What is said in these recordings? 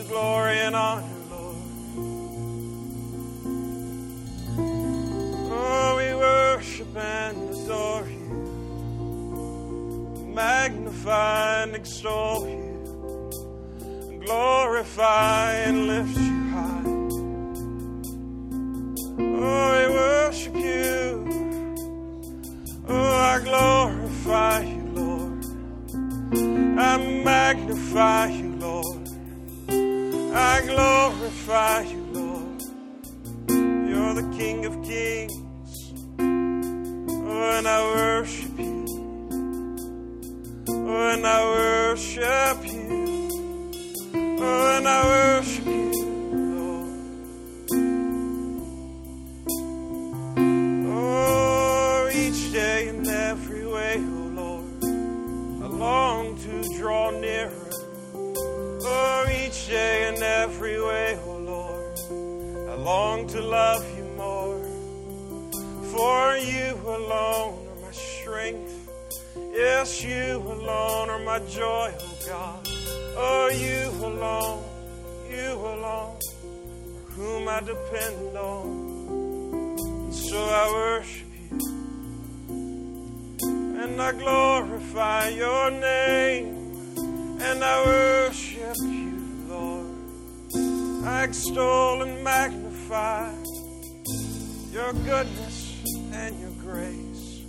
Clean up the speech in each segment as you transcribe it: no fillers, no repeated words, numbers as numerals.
you glory and honor, Lord. Oh, we worship and adore you, magnify and extol you, glorify and lift you high. Oh, we worship you. Oh, I glorify you, Lord. I magnify you, Lord. I glorify you, Lord. You're the King of Kings. Oh, and I worship you. Oh, and I worship you. Oh, and I worship you. Draw nearer, oh, each day in every way, oh Lord. I long to love you more, for you alone are my strength. Yes, you alone are my joy, oh God. Oh, you alone are whom I depend on. And so I worship you, and I glorify your name. And I worship you, Lord. I extol and magnify your goodness and your grace.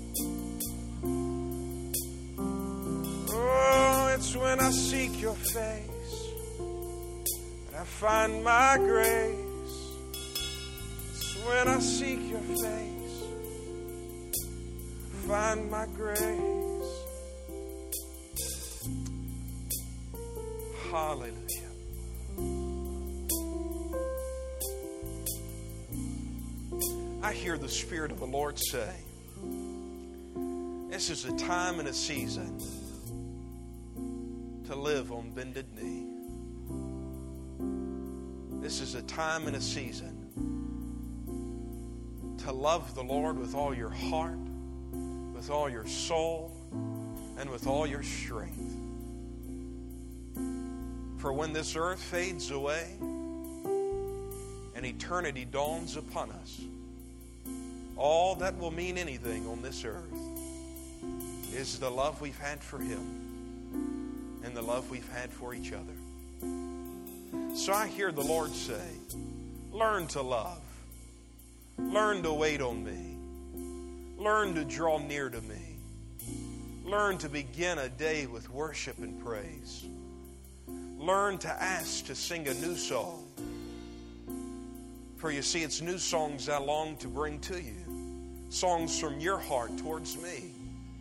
Oh, it's when I seek your face that I find my grace. It's when I seek your face I find my grace. Hallelujah. I hear the Spirit of the Lord say, this is a time and a season to live on bended knee. This is a time and a season to love the Lord with all your heart, with all your soul, and with all your strength. For when this earth fades away and eternity dawns upon us, all that will mean anything on this earth is the love we've had for Him and the love we've had for each other. So I hear the Lord say, learn to love. Learn to wait on me. Learn to draw near to me. Learn to begin a day with worship and praise. Learn to ask to sing a new song. For you see, it's new songs I long to bring to you. Songs from your heart towards me.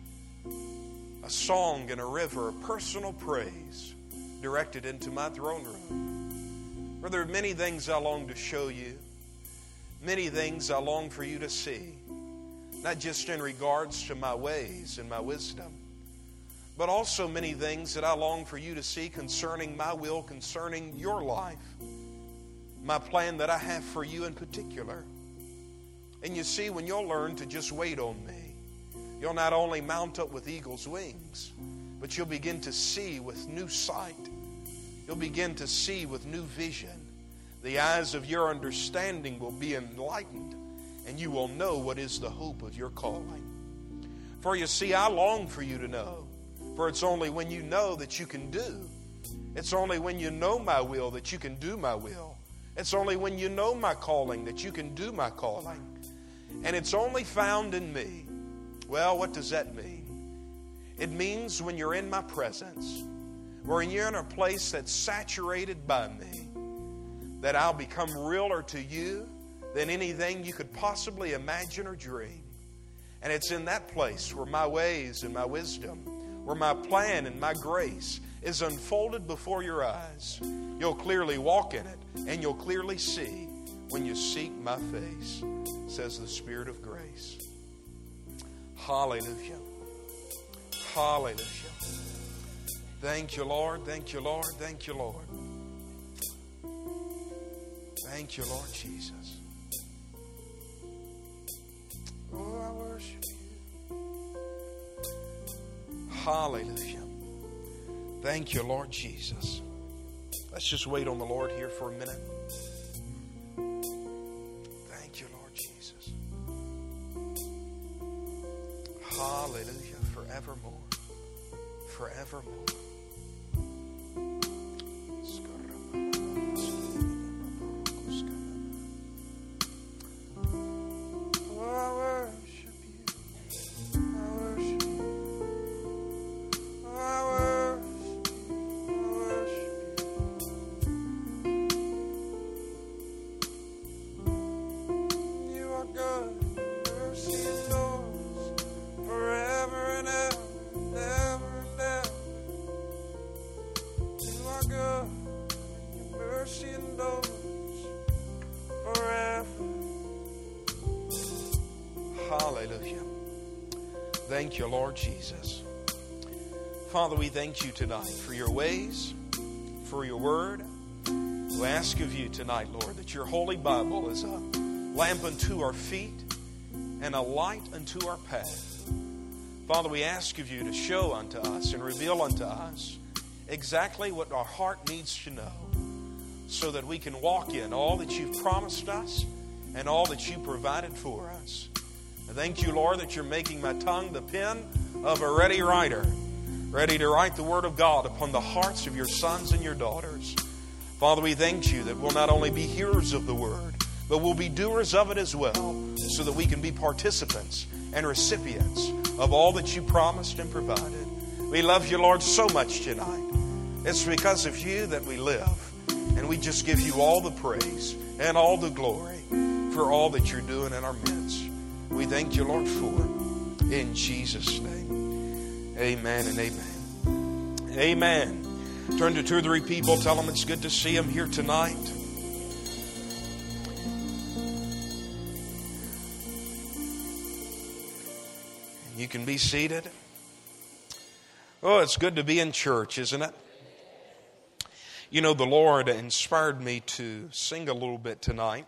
A song and a river of personal praise directed into my throne room. For there are many things I long to show you. Many things I long for you to see. Not just in regards to my ways and my wisdom, but also many things that I long for you to see concerning my will, concerning your life. My plan that I have for you in particular. And you see, when you'll learn to just wait on me, you'll not only mount up with eagle's wings, but you'll begin to see with new sight. You'll begin to see with new vision. The eyes of your understanding will be enlightened, and you will know what is the hope of your calling. For you see, I long for you to know. For it's only when you know that you can do. It's only when you know my will that you can do my will. It's only when you know my calling that you can do my calling. And it's only found in me. Well, what does that mean? It means when you're in my presence, when you're in a place that's saturated by me, that I'll become realer to you than anything you could possibly imagine or dream. And it's in that place where my ways and my wisdom, where my plan and my grace is unfolded before your eyes. You'll clearly walk in it, and you'll clearly see when you seek my face, says the Spirit of grace. Hallelujah. Hallelujah. Thank you, Lord. Thank you, Lord. Thank you, Lord. Thank you, Lord Jesus. Oh, I worship you. Hallelujah. Thank you, Lord Jesus. Let's just wait on the Lord here for a minute. Thank you, Lord Jesus. Hallelujah, forevermore. Forevermore. Hallelujah. Thank you, Lord Jesus. Father, we thank you tonight for your ways, for your word. We ask of you tonight, Lord, that your holy Bible is a lamp unto our feet and a light unto our path. Father, we ask of you to show unto us and reveal unto us exactly what our heart needs to know so that we can walk in all that you've promised us and all that you provided for us. I thank you, Lord, that you're making my tongue the pen of a ready writer, ready to write the word of God upon the hearts of your sons and your daughters. Father, we thank you that we'll not only be hearers of the word, but we'll be doers of it as well, so that we can be participants and recipients of all that you promised and provided. We love you, Lord, so much tonight. It's because of you that we live, and we just give you all the praise and all the glory for all that you're doing in our midst. We thank you, Lord, for it. In Jesus' name. Amen and amen. Amen. Turn to 2 or 3 people. Tell them it's good to see them here tonight. You can be seated. Oh, it's good to be in church, isn't it? You know, the Lord inspired me to sing a little bit tonight.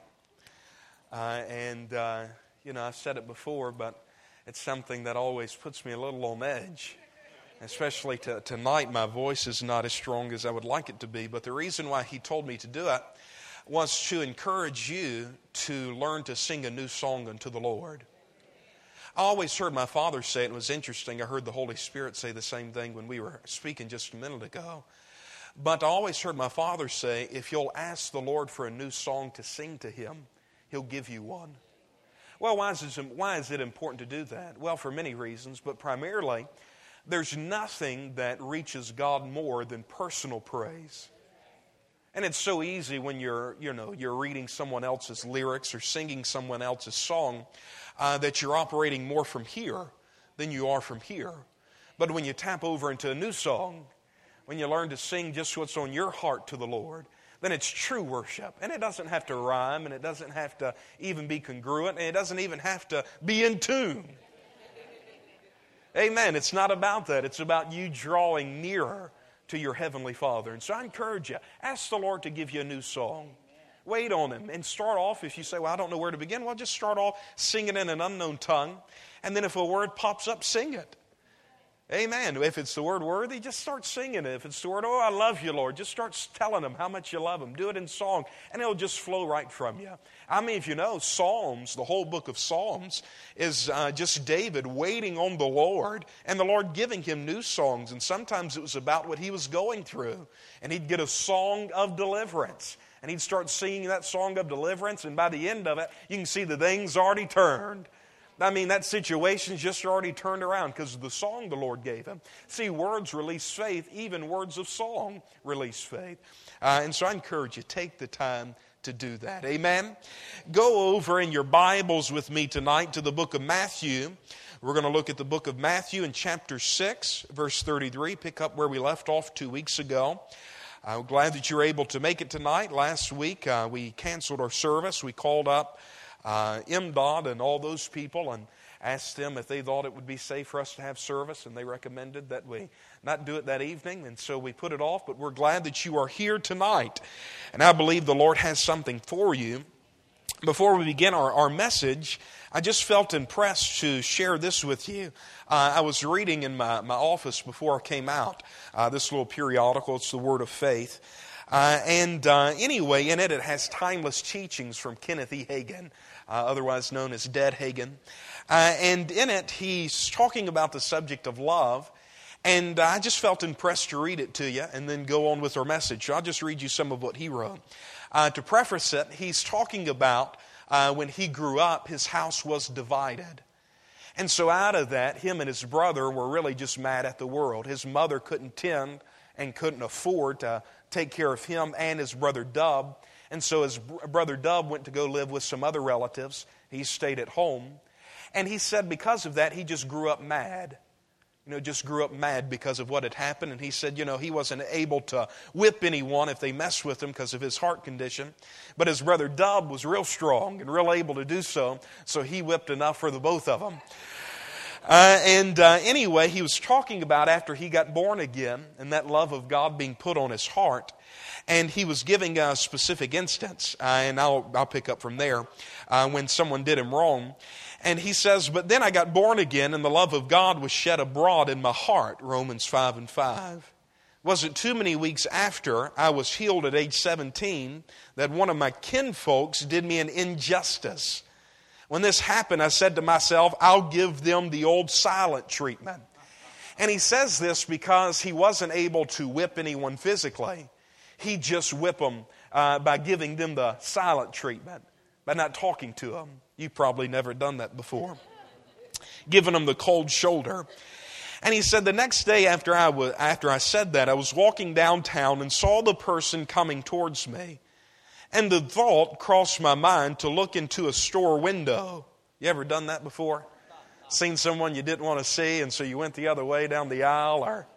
You know, I've said it before, but it's something that always puts me a little on edge. Especially tonight, my voice is not as strong as I would like it to be. But the reason why He told me to do it was to encourage you to learn to sing a new song unto the Lord. I always heard my father say it. It was interesting. I heard the Holy Spirit say the same thing when we were speaking just a minute ago. But I always heard my father say, if you'll ask the Lord for a new song to sing to Him, He'll give you one. Well, why is it important to do that? Well, for many reasons, but primarily, there's nothing that reaches God more than personal praise. And it's so easy when you're reading someone else's lyrics or singing someone else's song that you're operating more from here than you are from here. But when you tap over into a new song, when you learn to sing just what's on your heart to the Lord, then it's true worship. And it doesn't have to rhyme, and it doesn't have to even be congruent, and it doesn't even have to be in tune. Amen. It's not about that. It's about you drawing nearer to your Heavenly Father. And so I encourage you, ask the Lord to give you a new song. Wait on Him and start off. If you say, well, I don't know where to begin, well, just start off singing in an unknown tongue. And then if a word pops up, sing it. Amen. If it's the word worthy, just start singing it. If it's the word, oh, I love you, Lord, just start telling Him how much you love Him. Do it in song, and it'll just flow right from you. I mean, if you know, Psalms, the whole book of Psalms, is just David waiting on the Lord, and the Lord giving him new songs. And sometimes it was about what he was going through. And he'd get a song of deliverance. And he'd start singing that song of deliverance, and by the end of it, you can see the thing's already turned. I mean, that situation's just already turned around because of the song the Lord gave him. See, words release faith. Even words of song release faith. And so I encourage you, take the time to do that. Amen? Go over in your Bibles with me tonight to the book of Matthew. We're going to look at the book of Matthew in chapter 6, verse 33. Pick up where we left off 2 weeks ago. I'm glad that you're able to make it tonight. Last week, we canceled our service. We called up MDOT and all those people and asked them if they thought it would be safe for us to have service, and they recommended that we not do it that evening, and so we put it off. But we're glad that you are here tonight, and I believe the Lord has something for you. Before we begin our message, I just felt impressed to share this with you. I was reading in my office before I came out this little periodical. It's the Word of Faith. Anyway, in it has timeless teachings from Kenneth E. Hagin, otherwise known as Dead Hagin. And in it, he's talking about the subject of love. And I just felt impressed to read it to you and then go on with our message. I'll just read you some of what he wrote. To preface it, he's talking about when he grew up, his house was divided. And so out of that, him and his brother were really just mad at the world. His mother couldn't tend and couldn't afford to take care of him and his brother Dub. And so his brother Dub went to go live with some other relatives. He stayed at home. And he said because of that, he just grew up mad. Just grew up mad because of what had happened. And he said, he wasn't able to whip anyone if they messed with him because of his heart condition. But his brother Dub was real strong and real able to do so. So he whipped enough for the both of them. Anyway, he was talking about after he got born again and that love of God being put on his heart. And he was giving a specific instance, and I'll pick up from there, when someone did him wrong. And he says, but then I got born again and the love of God was shed abroad in my heart, Romans 5:5. Wasn't too many weeks after I was healed at age 17 that one of my kinfolks did me an injustice. When this happened, I said to myself, I'll give them the old silent treatment. And he says this because he wasn't able to whip anyone physically. He just whipped them by giving them the silent treatment, by not talking to them. You've probably never done that before. Giving them the cold shoulder. And he said the next day after I said that, I was walking downtown and saw the person coming towards me. And the thought crossed my mind to look into a store window. You ever done that before? Seen someone you didn't want to see and so you went the other way down the aisle or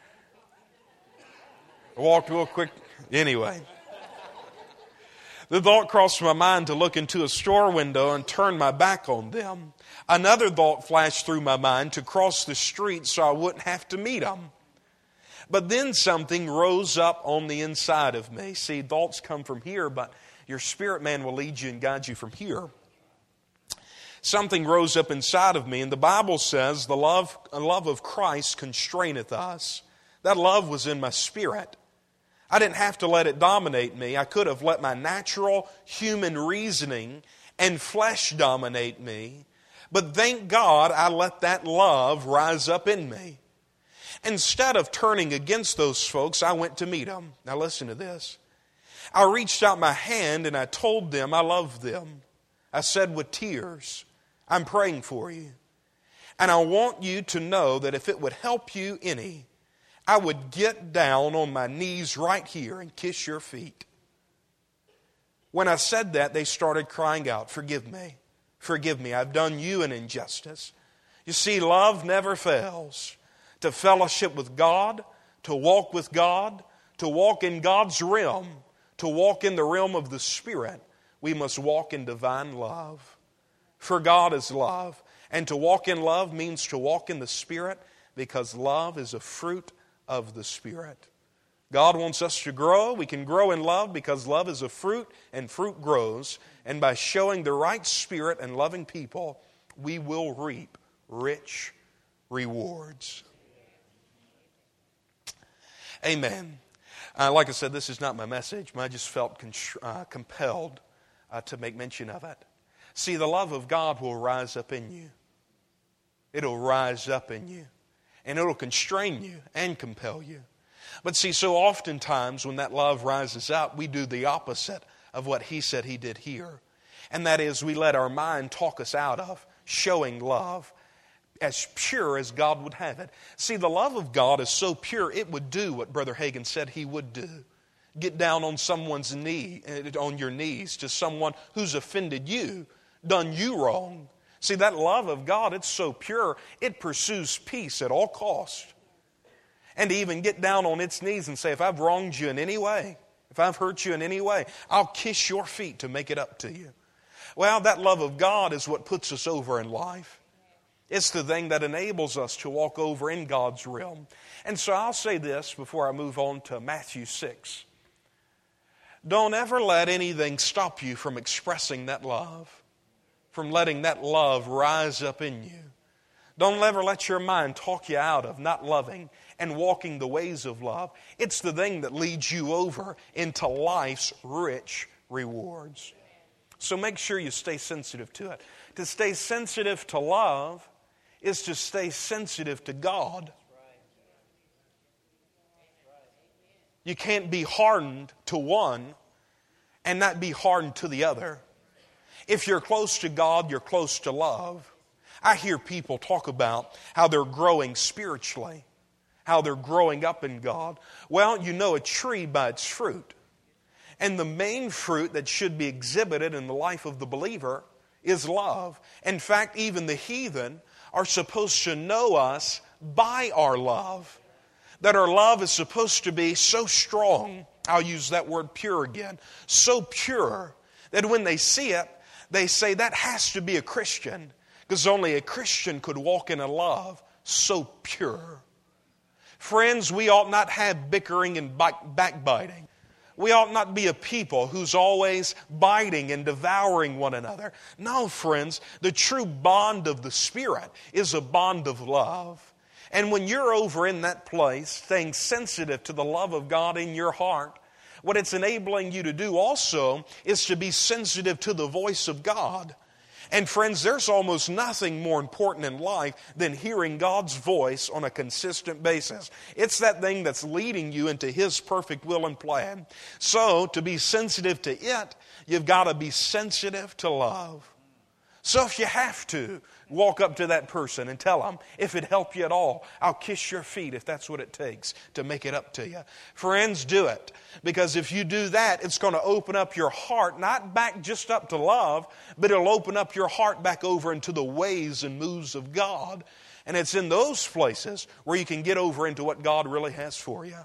walked real quick? Anyway. The thought crossed my mind to look into a store window and turn my back on them. Another thought flashed through my mind to cross the street so I wouldn't have to meet them. But then something rose up on the inside of me. See, thoughts come from here, but your spirit man will lead you and guide you from here. Something rose up inside of me, and the Bible says the love of Christ constraineth us. That love was in my spirit. I didn't have to let it dominate me. I could have let my natural human reasoning and flesh dominate me. But thank God I let that love rise up in me. Instead of turning against those folks, I went to meet them. Now listen to this. I reached out my hand and I told them I loved them. I said with tears, I'm praying for you. And I want you to know that if it would help you any, I would get down on my knees right here and kiss your feet. When I said that, they started crying out, forgive me. Forgive me. I've done you an injustice. You see, love never fails. To fellowship with God, to walk with God, to walk in God's realm, to walk in the realm of the Spirit, we must walk in divine love. For God is love. And to walk in love means to walk in the Spirit because love is a fruit of the Spirit. God wants us to grow. We can grow in love because love is a fruit and fruit grows. And by showing the right spirit and loving people, we will reap rich rewards. Amen. Like I said, this is not my message, but I just felt compelled to make mention of it. See, the love of God will rise up in you. It'll rise up in you. And it'll constrain you and compel you. But see, so oftentimes when that love rises up, we do the opposite of what he said he did here. And that is we let our mind talk us out of showing love as pure as God would have it. See, the love of God is so pure, it would do what Brother Hagin said he would do. Get down on someone's knee, on your knees, to someone who's offended you, done you wrong. See, that love of God, it's so pure, it pursues peace at all costs. And to even get down on its knees and say, if I've wronged you in any way, if I've hurt you in any way, I'll kiss your feet to make it up to you. Well, that love of God is what puts us over in life. It's the thing that enables us to walk over in God's realm. And so I'll say this before I move on to Matthew 6. Don't ever let anything stop you from expressing that love, from letting that love rise up in you. Don't ever let your mind talk you out of not loving and walking the ways of love. It's the thing that leads you over into life's rich rewards. So make sure you stay sensitive to it. To stay sensitive to love is to stay sensitive to God. You can't be hardened to one and not be hardened to the other. If you're close to God, you're close to love. I hear people talk about how they're growing spiritually, how they're growing up in God. Well, you know a tree by its fruit. And the main fruit that should be exhibited in the life of the believer is love. In fact, even the heathen are supposed to know us by our love. That our love is supposed to be so strong, I'll use that word pure again, so pure that when they see it, they say that has to be a Christian, because only a Christian could walk in a love so pure. Friends, we ought not have bickering and backbiting. We ought not be a people who's always biting and devouring one another. No, friends, the true bond of the Spirit is a bond of love. And when you're over in that place, staying sensitive to the love of God in your heart, what it's enabling you to do also is to be sensitive to the voice of God. And friends, there's almost nothing more important in life than hearing God's voice on a consistent basis. It's that thing that's leading you into His perfect will and plan. So, to be sensitive to it, you've got to be sensitive to love. So if you have to, walk up to that person and tell them, if it helped you at all, I'll kiss your feet if that's what it takes to make it up to you. Friends, do it. Because if you do that, it's going to open up your heart, not back just up to love, but it'll open up your heart back over into the ways and moves of God. And it's in those places where you can get over into what God really has for you.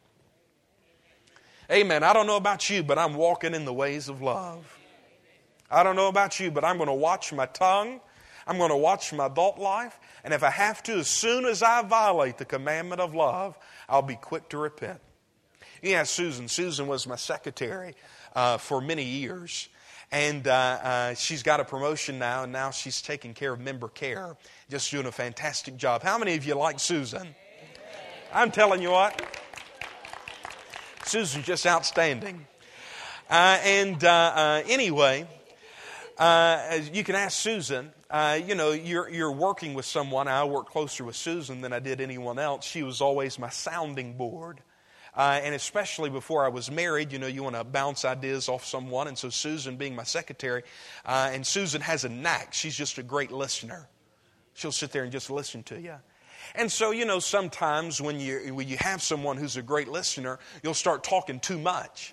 Amen. I don't know about you, but I'm walking in the ways of love. I don't know about you, but I'm going to watch my tongue. I'm going to watch my thought life. And if I have to, as soon as I violate the commandment of love, I'll be quick to repent. Yeah, Susan. Susan was my secretary for many years. And she's got a promotion now, and now she's taking care of member care. Just doing a fantastic job. How many of you like Susan? I'm telling you what. Susan's just outstanding. Anyway, you can ask Susan. You're working with someone. I work closer with Susan than I did anyone else. She was always my sounding board. And especially before I was married, you want to bounce ideas off someone. And so Susan being my secretary, and Susan has a knack. She's just a great listener. She'll sit there and just listen to you. And so, sometimes when you have someone who's a great listener, you'll start talking too much.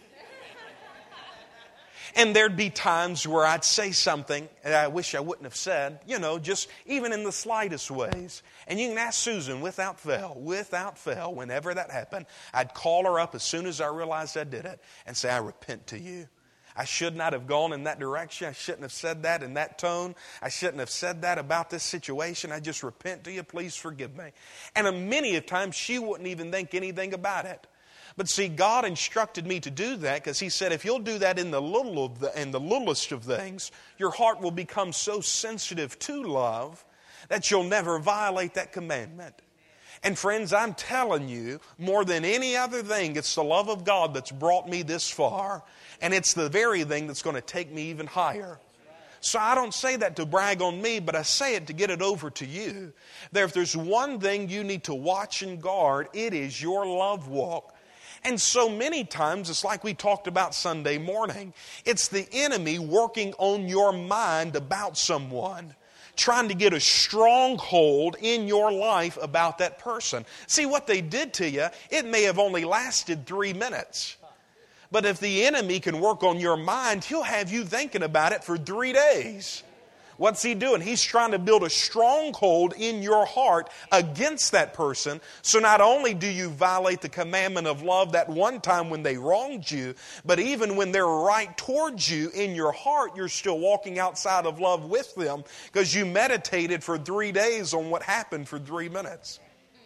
And there'd be times where I'd say something that I wish I wouldn't have said, just even in the slightest ways. And you can ask Susan without fail, whenever that happened, I'd call her up as soon as I realized I did it and say, I repent to you. I should not have gone in that direction. I shouldn't have said that in that tone. I shouldn't have said that about this situation. I just repent to you. Please forgive me. And many a times she wouldn't even think anything about it. But see, God instructed me to do that because He said, if you'll do that in the littlest of things, your heart will become so sensitive to love that you'll never violate that commandment. And friends, I'm telling you, more than any other thing, it's the love of God that's brought me this far. And it's the very thing that's going to take me even higher. So I don't say that to brag on me, but I say it to get it over to you. If there's one thing you need to watch and guard, it is your love walk. And so many times, it's like we talked about Sunday morning, it's the enemy working on your mind about someone, trying to get a stronghold in your life about that person. See, what they did to you, it may have only lasted 3 minutes. But if the enemy can work on your mind, he'll have you thinking about it for 3 days. What's he doing? He's trying to build a stronghold in your heart against that person. So not only do you violate the commandment of love that one time when they wronged you, but even when they're right towards you in your heart, you're still walking outside of love with them because you meditated for 3 days on what happened for 3 minutes.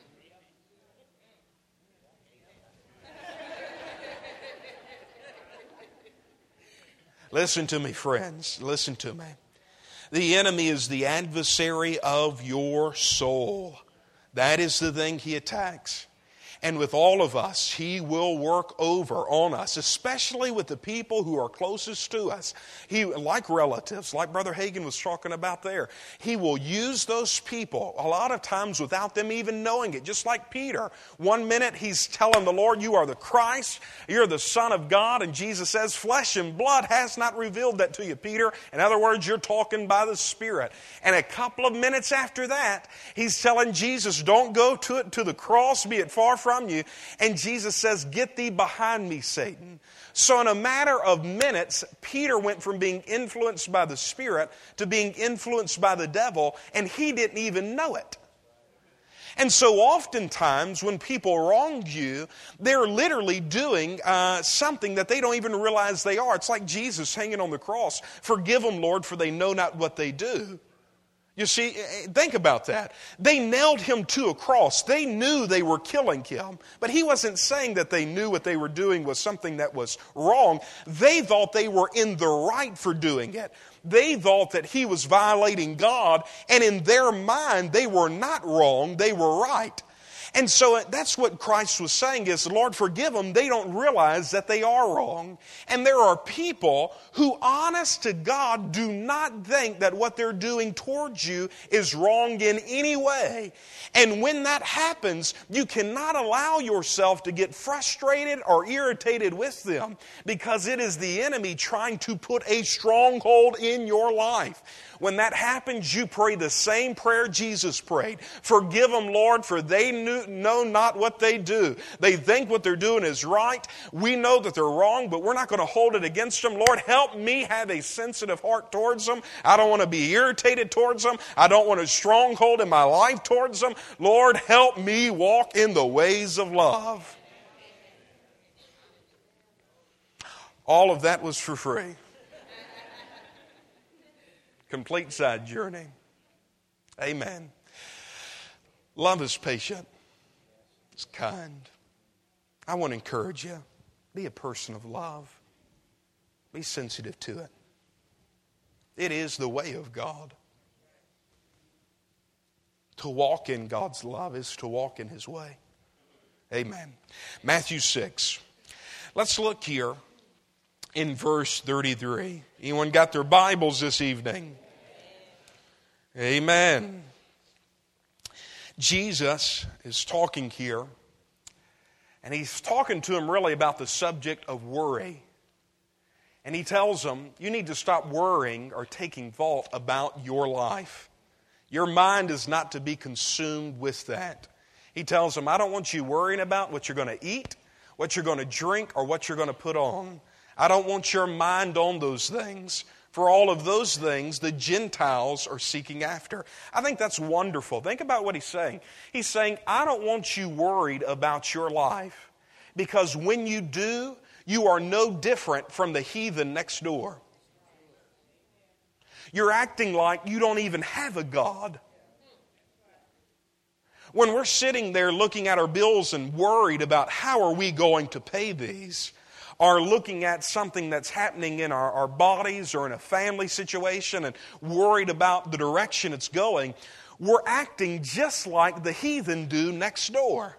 Listen to me, friends. Listen to me. The enemy is the adversary of your soul. That is the thing he attacks. And with all of us, He will work over on us, especially with the people who are closest to us. He, like relatives, like Brother Hagin was talking about there, He will use those people a lot of times without them even knowing it. Just like Peter. One minute he's telling the Lord, you are the Christ, you're the Son of God. And Jesus says, flesh and blood has not revealed that to you, Peter. In other words, you're talking by the Spirit. And a couple of minutes after that, he's telling Jesus, don't go to the cross, be it far from you. And Jesus says, get thee behind me, Satan. So in a matter of minutes, Peter went from being influenced by the Spirit to being influenced by the devil, and he didn't even know it. And so oftentimes when people wrong you, they're literally doing something that they don't even realize they are. It's like Jesus hanging on the cross. Forgive them, Lord, for they know not what they do. You see, think about that. They nailed Him to a cross. They knew they were killing Him. But He wasn't saying that they knew what they were doing was something that was wrong. They thought they were in the right for doing it. They thought that He was violating God. And in their mind, they were not wrong. They were right. And so that's what Christ was saying is, Lord, forgive them. They don't realize that they are wrong. And there are people who, honest to God, do not think that what they're doing towards you is wrong in any way. And when that happens, you cannot allow yourself to get frustrated or irritated with them, because it is the enemy trying to put a stronghold in your life. When that happens, you pray the same prayer Jesus prayed. Forgive them, Lord, for they know not what they do. They think what they're doing is right. We know that they're wrong, but we're not going to hold it against them. Lord, help me have a sensitive heart towards them. I don't want to be irritated towards them. I don't want a stronghold in my life towards them. Lord, help me walk in the ways of love. All of that was for free. Complete side journey. Amen. Love is patient. It's kind. I want to encourage you. Be a person of love. Be sensitive to it. It is the way of God. To walk in God's love is to walk in His way. Amen. Matthew 6. Let's look here in verse 33. Anyone got their Bibles this evening? Amen. Jesus is talking here, and He's talking to them really about the subject of worry. And He tells them, you need to stop worrying or taking thought about your life. Your mind is not to be consumed with that. He tells them, I don't want you worrying about what you're going to eat, what you're going to drink, or what you're going to put on. I don't want your mind on those things. For all of those things, the Gentiles are seeking after. I think that's wonderful. Think about what He's saying. He's saying, I don't want you worried about your life. Because when you do, you are no different from the heathen next door. You're acting like you don't even have a God. When we're sitting there looking at our bills and worried about how are we going to pay these, or looking at something that's happening in our bodies or in a family situation and worried about the direction it's going, we're acting just like the heathen do next door.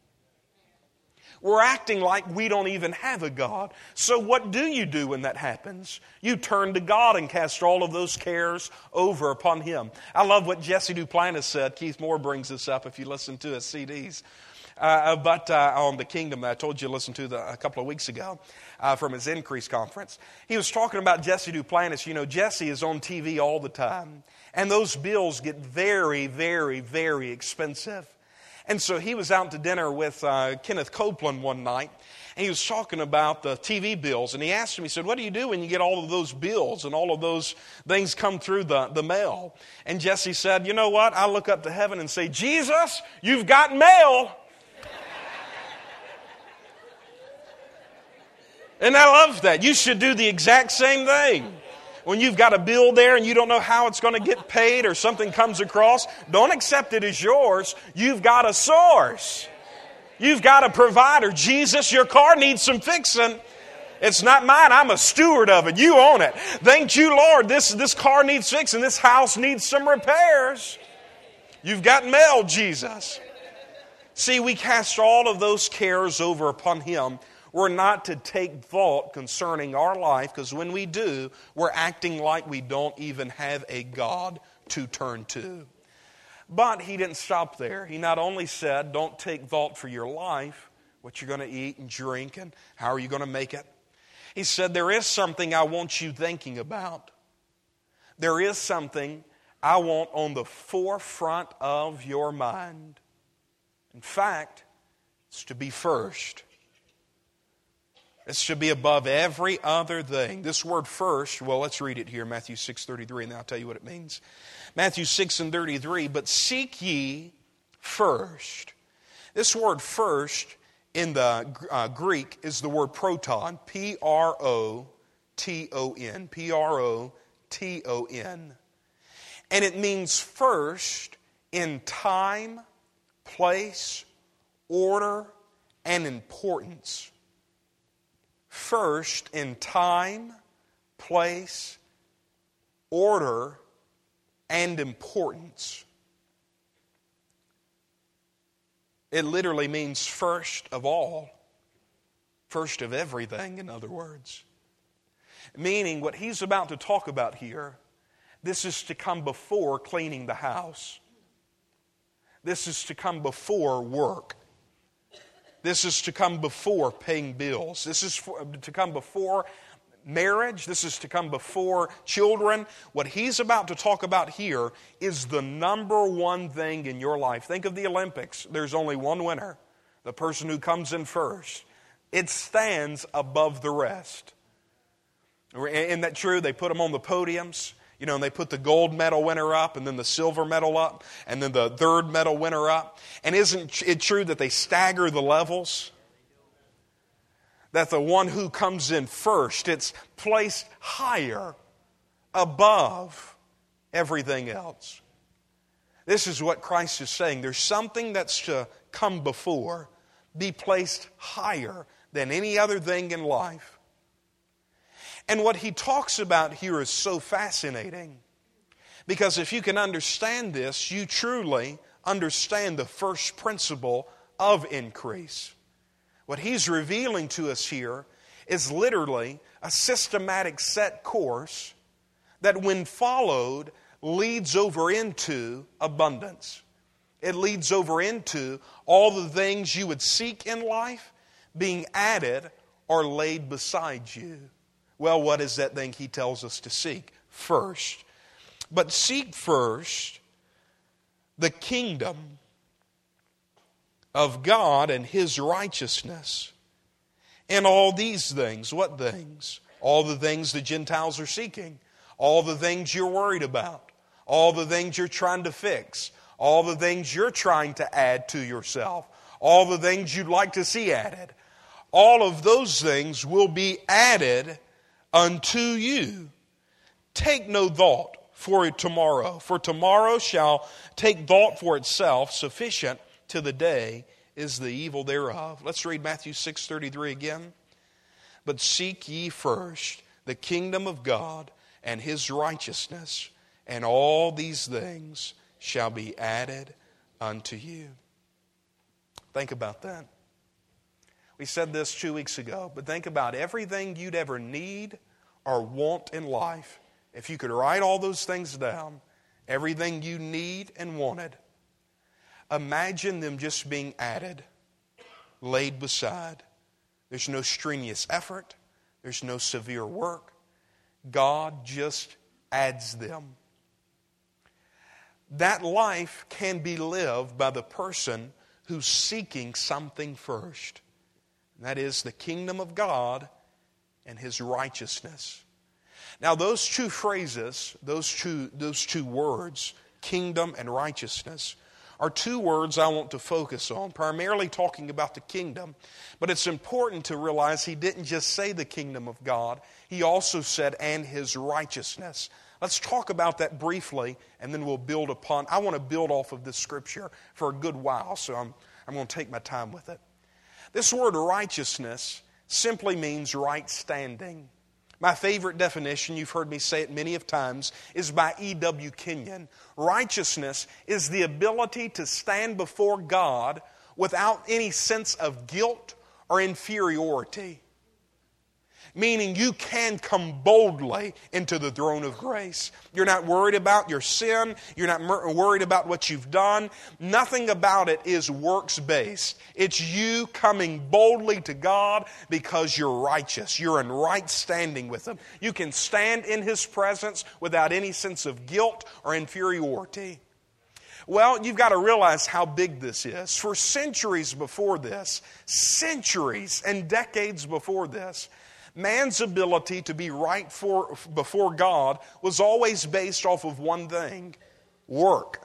We're acting like we don't even have a God. So what do you do when that happens? You turn to God and cast all of those cares over upon Him. I love what Jesse Duplantis said. Keith Moore brings this up if you listen to his CDs. But on the Kingdom that I told you to listen to a couple of weeks ago from his Increase conference. He was talking about Jesse Duplantis. You know, Jesse is on TV all the time. And those bills get very, very, very expensive. And so he was out to dinner with Kenneth Copeland one night. And he was talking about the TV bills. And he asked him, he said, what do you do when you get all of those bills and all of those things come through the mail? And Jesse said, you know what? I look up to heaven and say, Jesus, you've got mail. And I love that. You should do the exact same thing. When you've got a bill there and you don't know how it's going to get paid or something comes across, don't accept it as yours. You've got a source. You've got a provider. Jesus, your car needs some fixing. It's not mine. I'm a steward of it. You own it. Thank you, Lord. This car needs fixing. This house needs some repairs. You've got mail, Jesus. See, we cast all of those cares over upon Him. We're not to take thought concerning our life, because when we do, we're acting like we don't even have a God to turn to. But He didn't stop there. He not only said, don't take thought for your life, what you're going to eat and drink and how are you going to make it. He said, there is something I want you thinking about. There is something I want on the forefront of your mind. In fact, it's to be first. It's to be above every other thing. This word first, well, let's read it here, Matthew 6:33, and then I'll tell you what it means. Matthew 6:33, but seek ye first. This word first in the Greek is the word proton, P-R-O-T-O-N, P-R-O-T-O-N. And it means first in time, place, order, and importance. First in time, place, order, and importance. It literally means first of all, first of everything, in other words. Meaning what he's about to talk about here, this is to come before cleaning the house. This is to come before work. This is to come before paying bills. This is to come before marriage. This is to come before children. What he's about to talk about here is the number one thing in your life. Think of the Olympics. There's only one winner, the person who comes in first. It stands above the rest. Isn't that true? They put them on the podiums. You know, and they put the gold medal winner up, and then the silver medal up, and then the third medal winner up. And isn't it true that they stagger the levels? That the one who comes in first, it's placed higher above everything else. This is what Christ is saying. There's something that's to come before, be placed higher than any other thing in life. And what he talks about here is so fascinating, because if you can understand this, you truly understand the first principle of increase. What he's revealing to us here is literally a systematic set course that, when followed, leads over into abundance. It leads over into all the things you would seek in life being added or laid beside you. Well, what is that thing he tells us to seek? First. But seek first the kingdom of God and His righteousness. And all these things, what things? All the things the Gentiles are seeking. All the things you're worried about. All the things you're trying to fix. All the things you're trying to add to yourself. All the things you'd like to see added. All of those things will be added unto you. Take no thought for tomorrow, for tomorrow shall take thought for itself. Sufficient to the day is the evil thereof. Let's read Matthew 6:33 again. But seek ye first the kingdom of God and His righteousness, and all these things shall be added unto you. Think about that. We said this 2 weeks ago, but think about everything you'd ever need or want in life. If you could write all those things down, everything you need and wanted, imagine them just being added, laid beside. There's no strenuous effort. There's no severe work. God just adds them. That life can be lived by the person who's seeking something first. And that is the kingdom of God and His righteousness. Now those two phrases, those two words, kingdom and righteousness, are two words I want to focus on, primarily talking about the kingdom. But it's important to realize He didn't just say the kingdom of God. He also said, and His righteousness. Let's talk about that briefly, and then we'll build upon. I want to build off of this scripture for a good while, so I'm going to take my time with it. This word righteousness simply means right standing. My favorite definition, you've heard me say it many of times, is by E.W. Kenyon. Righteousness is the ability to stand before God without any sense of guilt or inferiority. Meaning you can come boldly into the throne of grace. You're not worried about your sin. You're not worried about what you've done. Nothing about it is works-based. It's you coming boldly to God because you're righteous. You're in right standing with Him. You can stand in His presence without any sense of guilt or inferiority. Well, you've got to realize how big this is. For centuries before this, centuries and decades before this, man's ability to be right before God was always based off of one thing: work.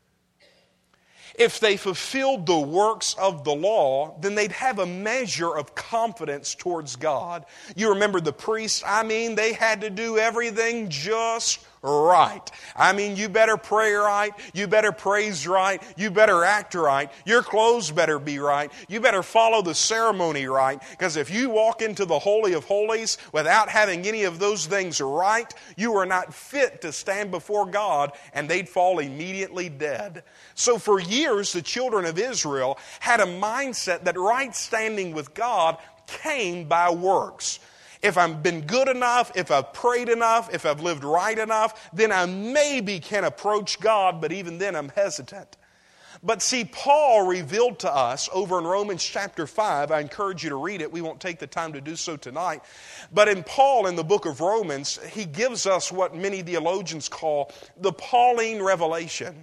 If they fulfilled the works of the law, then they'd have a measure of confidence towards God. You remember the priests? They had to do everything just right. You better pray right. You better praise right. You better act right. Your clothes better be right. You better follow the ceremony right. Because if you walk into the Holy of Holies without having any of those things right, you are not fit to stand before God, and they'd fall immediately dead. So for years, the children of Israel had a mindset that right standing with God came by works. If I've been good enough, if I've prayed enough, if I've lived right enough, then I maybe can approach God, but even then I'm hesitant. But see, Paul revealed to us over in Romans chapter 5, I encourage you to read it, we won't take the time to do so tonight, but in Paul, in the book of Romans, he gives us what many theologians call the Pauline revelation,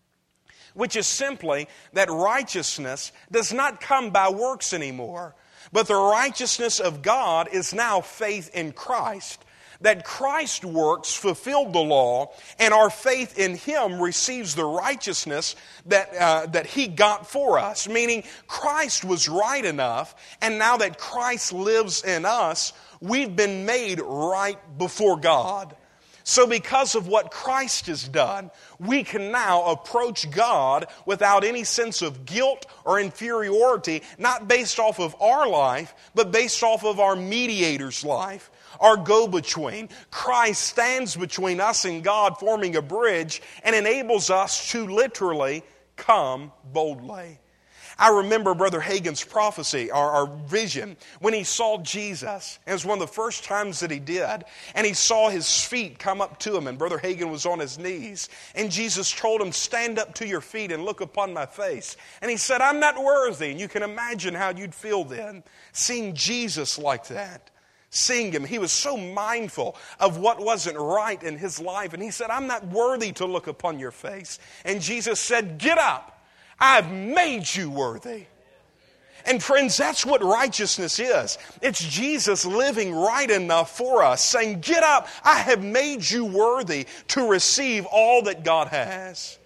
which is simply that righteousness does not come by works anymore. But the righteousness of God is now faith in Christ. That Christ's works fulfilled the law, and our faith in Him receives the righteousness that He got for us. Meaning Christ was right enough, and now that Christ lives in us, we've been made right before God. So because of what Christ has done, we can now approach God without any sense of guilt or inferiority, not based off of our life, but based off of our mediator's life, our go-between. Christ stands between us and God, forming a bridge, and enables us to literally come boldly. I remember Brother Hagin's prophecy, our vision, when he saw Jesus. It was one of the first times that he did. And he saw his feet come up to him, and Brother Hagin was on his knees. And Jesus told him, "Stand up to your feet and look upon my face." And he said, "I'm not worthy." And you can imagine how you'd feel then, seeing Jesus like that. Seeing Him, he was so mindful of what wasn't right in his life. And he said, "I'm not worthy to look upon your face." And Jesus said, "Get up. I've made you worthy." And friends, that's what righteousness is. It's Jesus living right enough for us, saying, "Get up, I have made you worthy to receive all that God has."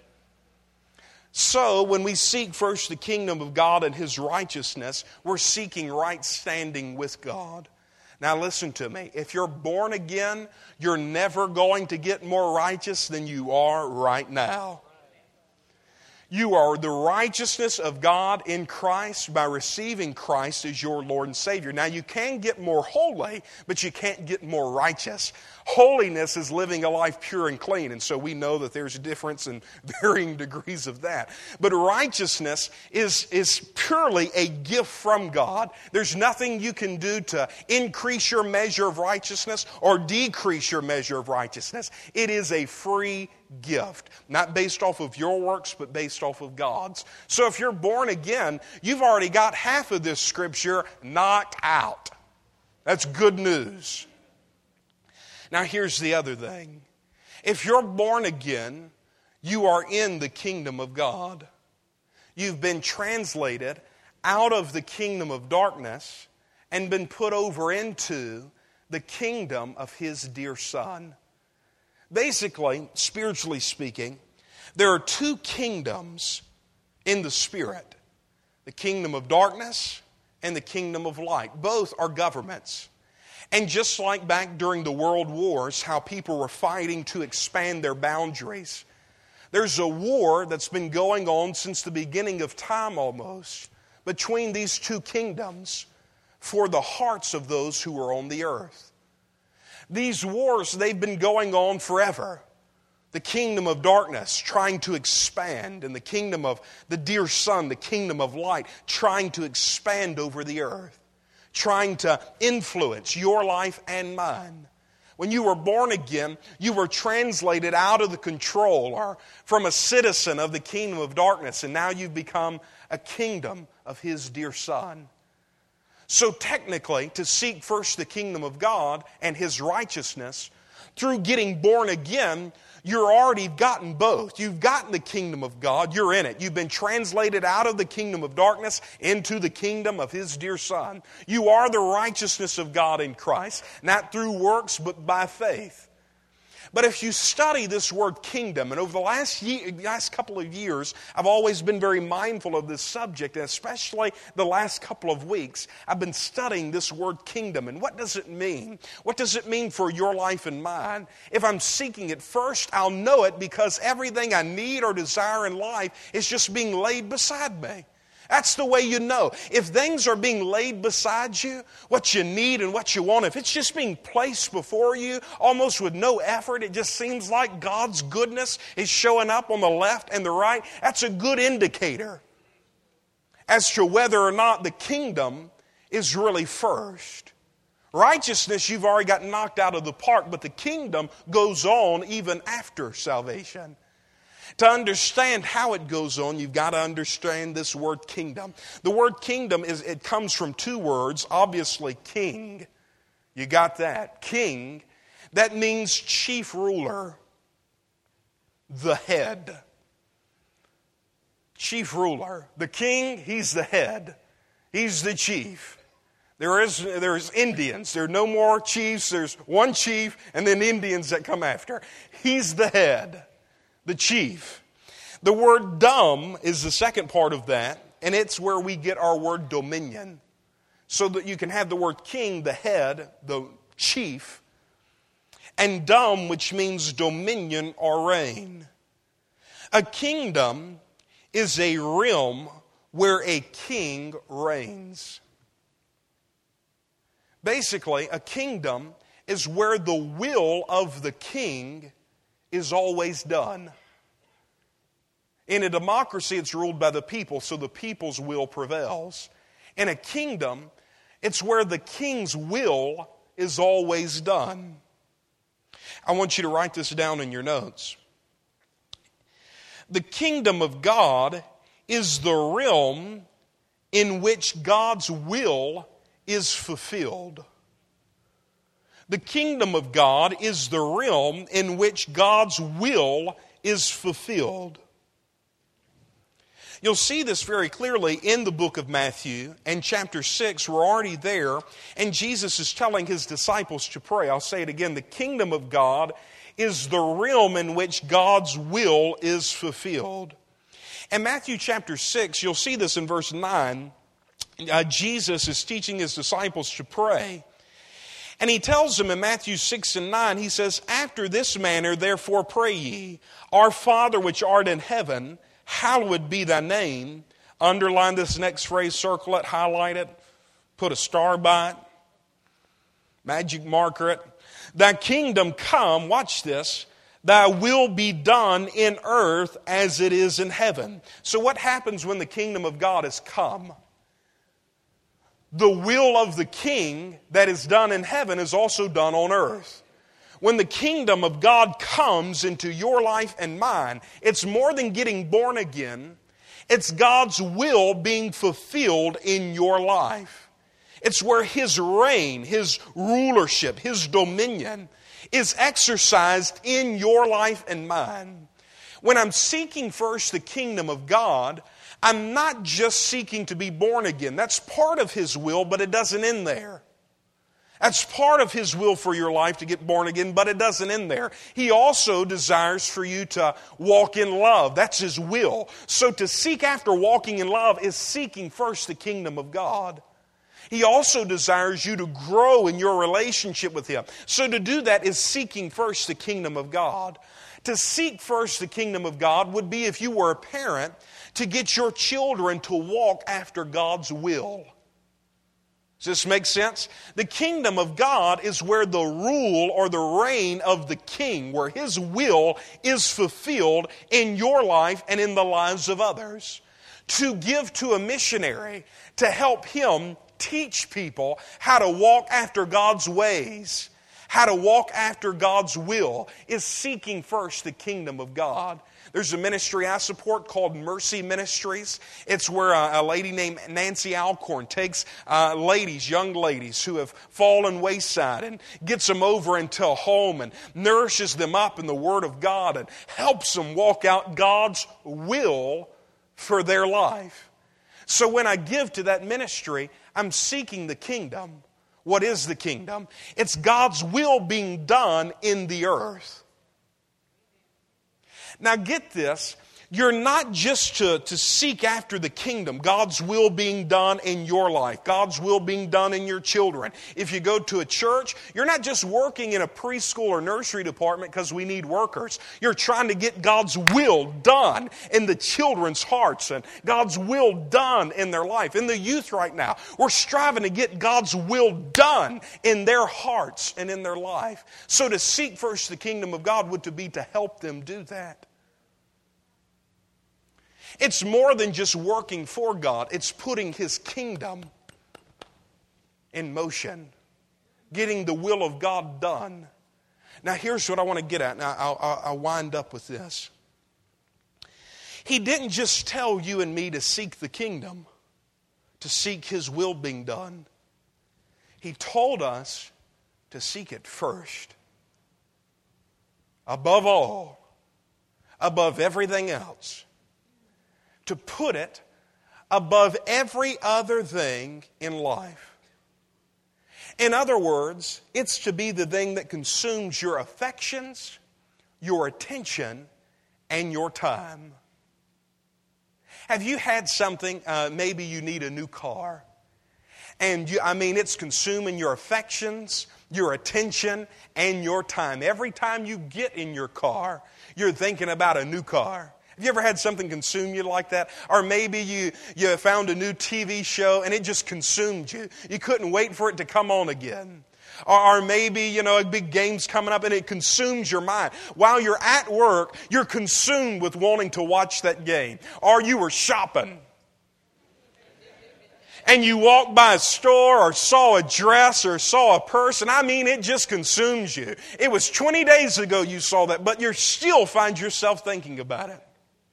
So when we seek first the kingdom of God and His righteousness, we're seeking right standing with God. Now listen to me. If you're born again, you're never going to get more righteous than you are right now. You are the righteousness of God in Christ by receiving Christ as your Lord and Savior. Now you can get more holy, but you can't get more righteous. Holiness is living a life pure and clean, and so we know that there's a difference in varying degrees of that. But righteousness is purely a gift from God. There's nothing you can do to increase your measure of righteousness or decrease your measure of righteousness. It is a free gift, not based off of your works, but based off of God's. So if you're born again, you've already got half of this scripture knocked out. That's good news. Now here's the other thing. If you're born again, you are in the kingdom of God. You've been translated out of the kingdom of darkness and been put over into the kingdom of His dear Son. Basically, spiritually speaking, there are two kingdoms in the Spirit. The kingdom of darkness and the kingdom of light. Both are governments. And just like back during the world wars, how people were fighting to expand their boundaries, there's a war that's been going on since the beginning of time almost between these two kingdoms for the hearts of those who are on the earth. These wars, they've been going on forever. the kingdom of darkness trying to expand, and the kingdom of the dear Son, the kingdom of light, trying to expand over the earth, trying to influence your life and mine. When you were born again, you were translated out of the control or from a citizen of the kingdom of darkness, and now you've become a kingdom of His dear Son. So technically, to seek first the kingdom of God and His righteousness, through getting born again, you've already gotten both. You've gotten the kingdom of God. You're in it. You've been translated out of the kingdom of darkness into the kingdom of His dear Son. You are the righteousness of God in Christ, not through works, but by faith. But if you study this word kingdom, and over the last couple of years, I've always been very mindful of this subject, and especially the last couple of weeks, I've been studying this word kingdom. And what does it mean? What does it mean for your life and mine? If I'm seeking it first, I'll know it because everything I need or desire in life is just being laid beside me. That's the way you know. If things are being laid beside you, what you need and what you want, if it's just being placed before you almost with no effort, it just seems like God's goodness is showing up on the left and the right, that's a good indicator as to whether or not the kingdom is really first. Righteousness, you've already got knocked out of the park, but the kingdom goes on even after salvation. To understand how it goes on, you've got to understand this word kingdom. The word kingdom, it comes from two words, obviously king. You got that? King. That means chief ruler. The head. Chief ruler. The king, he's the head. He's the chief. There's Indians. There are no more chiefs. There's one chief and then Indians that come after. He's the head. The chief. The word dumb is the second part of that, and it's where we get our word dominion. So that you can have the word king, the head, the chief, and dumb, which means dominion or reign. A kingdom is a realm where a king reigns. Basically, a kingdom is where the will of the king is always done. In a democracy, it's ruled by the people, so the people's will prevails. In a kingdom, it's where the king's will is always done. I want you to write this down in your notes. The kingdom of God is the realm in which God's will is fulfilled. The kingdom of God is the realm in which God's will is fulfilled. You'll see this very clearly in the book of Matthew and chapter 6. We're already there, and Jesus is telling His disciples to pray. I'll say it again. The kingdom of God is the realm in which God's will is fulfilled. In Matthew chapter 6, you'll see this in verse 9. Jesus is teaching His disciples to pray. And He tells them in Matthew 6 and 9, He says, "After this manner, therefore pray ye, Our Father which art in heaven, hallowed be thy name." Underline this next phrase, circle it, highlight it, put a star by it, magic marker it. "Thy kingdom come," watch this, "thy will be done in earth as it is in heaven." So what happens when the kingdom of God has come? The will of the king that is done in heaven is also done on earth. When the kingdom of God comes into your life and mine, it's more than getting born again. It's God's will being fulfilled in your life. It's where His reign, His rulership, His dominion is exercised in your life and mine. When I'm seeking first the kingdom of God, I'm not just seeking to be born again. That's part of His will, but it doesn't end there. That's part of His will for your life to get born again, but it doesn't end there. He also desires for you to walk in love. That's His will. So to seek after walking in love is seeking first the kingdom of God. He also desires you to grow in your relationship with Him. So to do that is seeking first the kingdom of God. To seek first the kingdom of God would be, if you were a parent, to get your children to walk after God's will. Does this make sense? The kingdom of God is where the rule or the reign of the king, where His will is fulfilled in your life and in the lives of others. To give to a missionary, to help him teach people how to walk after God's ways, how to walk after God's will, is seeking first the kingdom of God. There's a ministry I support called Mercy Ministries. It's where a lady named Nancy Alcorn takes young ladies who have fallen wayside and gets them over into a home and nourishes them up in the Word of God and helps them walk out God's will for their life. So when I give to that ministry, I'm seeking the kingdom. What is the kingdom? It's God's will being done in the earth. Now get this, you're not just to seek after the kingdom, God's will being done in your life, God's will being done in your children. If you go to a church, you're not just working in a preschool or nursery department because we need workers. You're trying to get God's will done in the children's hearts and God's will done in their life. In the youth right now, we're striving to get God's will done in their hearts and in their life. So to seek first the kingdom of God would be to help them do that. It's more than just working for God. It's putting His kingdom in motion. Getting the will of God done. Now here's what I want to get at. Now I'll wind up with this. He didn't just tell you and me to seek the kingdom, to seek His will being done. He told us to seek it first. Above all, above everything else. To put it above every other thing in life. In other words, it's to be the thing that consumes your affections, your attention, and your time. Have you had something, maybe you need a new car, and it's consuming your affections, your attention, and your time. Every time you get in your car, you're thinking about a new car. Have you ever had something consume you like that? Or maybe you found a new TV show and it just consumed you. You couldn't wait for it to come on again. Or maybe, a big game's coming up and it consumes your mind. While you're at work, you're consumed with wanting to watch that game. Or you were shopping. And you walked by a store or saw a dress or saw a purse, and it just consumes you. It was 20 days ago you saw that, but you still find yourself thinking about it.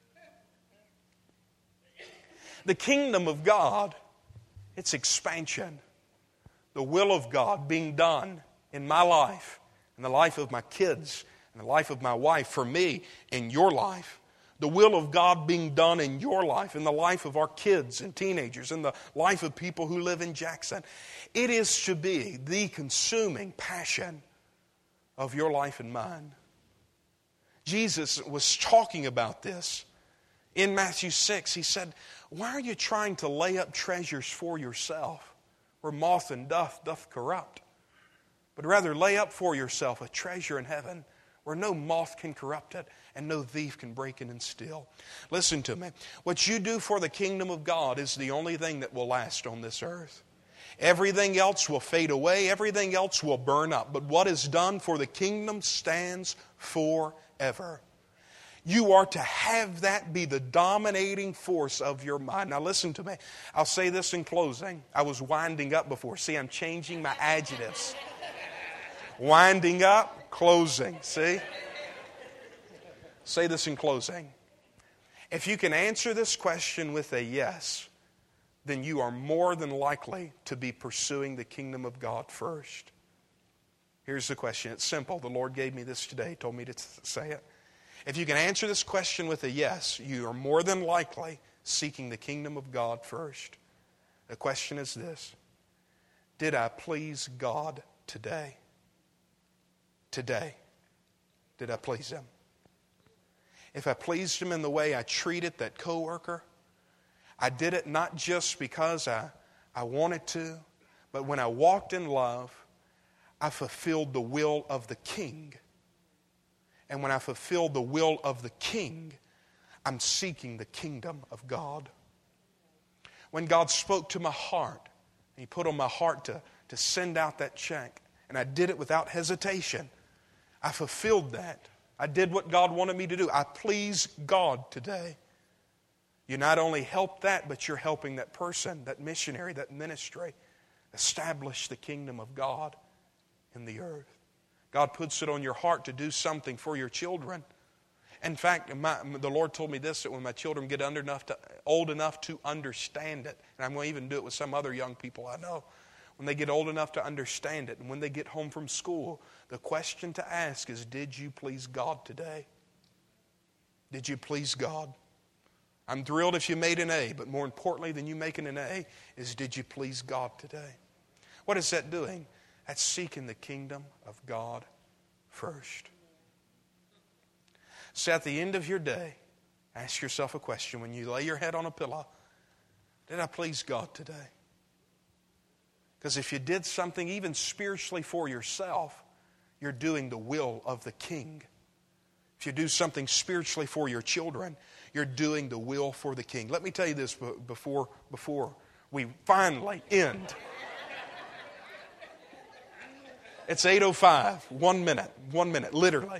The kingdom of God, it's expansion. The will of God being done in my life, in the life of my kids, in the life of my wife, for me, in your life. The will of God being done in your life, in the life of our kids and teenagers, in the life of people who live in Jackson. It is to be the consuming passion of your life and mine. Jesus was talking about this. In Matthew 6, He said, why are you trying to lay up treasures for yourself, where moth and dust doth corrupt? But rather lay up for yourself a treasure in heaven, where no moth can corrupt it, and no thief can break in and steal. Listen to me. What you do for the kingdom of God is the only thing that will last on this earth. Everything else will fade away. Everything else will burn up. But what is done for the kingdom stands forever. You are to have that be the dominating force of your mind. Now listen to me. I'll say this in closing. I was winding up before. See, I'm changing my adjectives. Winding up, closing. See? Say this in closing. If you can answer this question with a yes, then you are more than likely to be pursuing the kingdom of God first. Here's the question. It's simple. The Lord gave me this today. He told me to say it. If you can answer this question with a yes, you are more than likely seeking the kingdom of God first. The question is this: did I please God today? Today, did I please Him? If I pleased Him in the way I treated that coworker, I did it not just because I wanted to, but when I walked in love, I fulfilled the will of the King. And when I fulfill the will of the King, I'm seeking the kingdom of God. When God spoke to my heart And He put on my heart to send out that check. And I did it without hesitation. I fulfilled that. I did what God wanted me to do. I please God today. You not only help that, but you're helping that person, that missionary, that ministry, establish the kingdom of God in the earth. God puts it on your heart to do something for your children. In fact, the Lord told me this, that when my children get old enough to understand it, and I'm going to even do it with some other young people I know, when they get old enough to understand it, and when they get home from school, the question to ask is, did you please God today? Did you please God? I'm thrilled if you made an A, but more importantly than you making an A is, did you please God today? What is that doing? That's seeking the kingdom of God first. So at the end of your day, ask yourself a question. When you lay your head on a pillow, did I please God today? Because if you did something even spiritually for yourself, you're doing the will of the King. If you do something spiritually for your children, you're doing the will for the King. Let me tell you this before we finally end. It's 8:05. 1 minute, literally.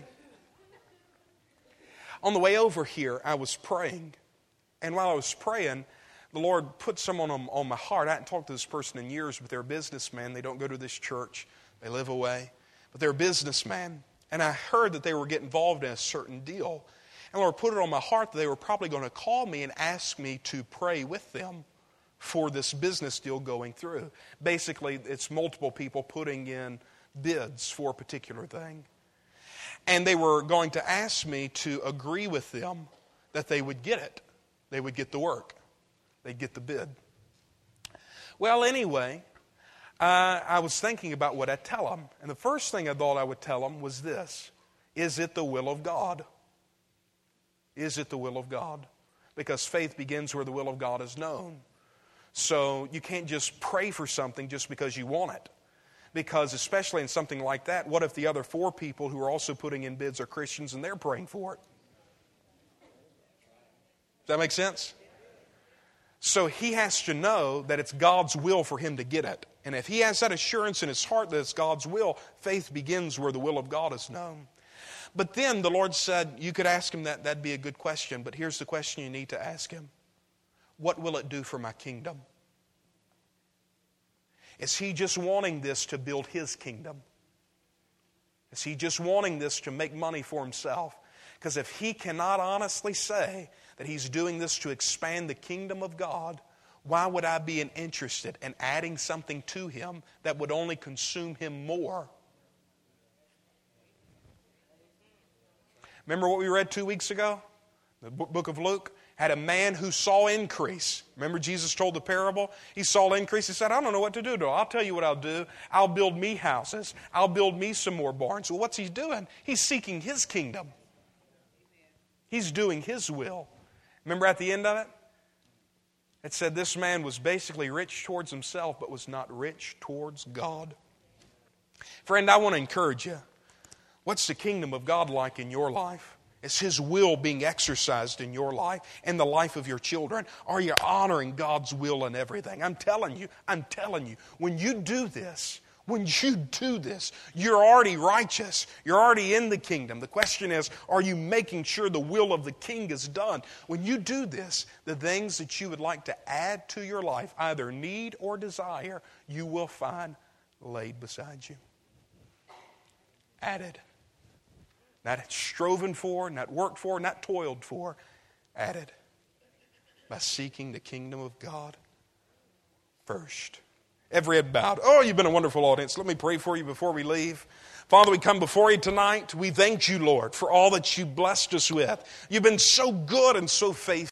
On the way over here, I was praying. And while I was praying, the Lord put someone on my heart. I hadn't talked to this person in years, but they're a businessman. They don't go to this church. They live away. But they're a businessman. And I heard that they were getting involved in a certain deal. And the Lord put it on my heart that they were probably going to call me and ask me to pray with them for this business deal going through. Basically, it's multiple people putting in bids for a particular thing. And they were going to ask me to agree with them that they would get it. They would get the work. They'd get the bid. Well, anyway, I was thinking about what I'd tell them. And the first thing I thought I would tell them was this. Is it the will of God? Is it the will of God? Because faith begins where the will of God is known. So you can't just pray for something just because you want it. Because especially in something like that, what if the other 4 people who are also putting in bids are Christians and they're praying for it? Does that make sense? So he has to know that it's God's will for him to get it. And if he has that assurance in his heart that it's God's will, faith begins where the will of God is known. But then the Lord said, you could ask him that. That'd be a good question. But here's the question you need to ask him. What will it do for my kingdom? Is he just wanting this to build his kingdom? Is he just wanting this to make money for himself? Because if he cannot honestly say that he's doing this to expand the kingdom of God, why would I be interested in adding something to him that would only consume him more? Remember what we read 2 weeks ago? The book of Luke had a man who saw increase. Remember Jesus told the parable? He saw increase. He said, I don't know what to do. I'll tell you what I'll do. I'll build me houses. I'll build me some more barns. Well, what's he doing? He's seeking his kingdom. He's doing his will. Remember at the end of it? It said this man was basically rich towards himself, but was not rich towards God. Friend, I want to encourage you. What's the kingdom of God like in your life? Is His will being exercised in your life and the life of your children? Are you honoring God's will in everything? I'm telling you, when you do this, you're already righteous. You're already in the kingdom. The question is, are you making sure the will of the King is done? When you do this, the things that you would like to add to your life, either need or desire, you will find laid beside you. Added. Not striven for, not worked for, not toiled for. Added. By seeking the kingdom of God first. Every head bowed. Oh, you've been a wonderful audience. Let me pray for you before we leave. Father, we come before you tonight. We thank you, Lord, for all that you blessed us with. You've been so good and so faithful.